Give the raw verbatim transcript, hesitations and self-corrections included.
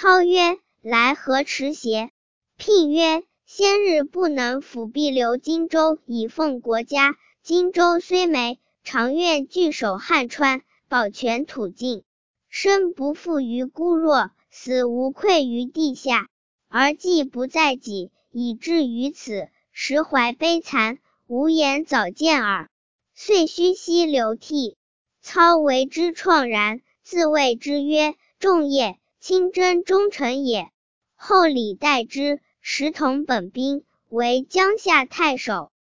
操曰：来何迟邪？聘曰：先日不能辅弼留荆州以奉国家，荆州虽没，常愿据守汉川，保全土境，生不负于孤弱，死无愧于地下。而既不在己，以至于此，实怀悲惭，无言早见耳。遂虚息流涕。操为之怆然，自谓之曰：仲也，清真忠臣也。后礼待之，时同本兵，为江夏太守。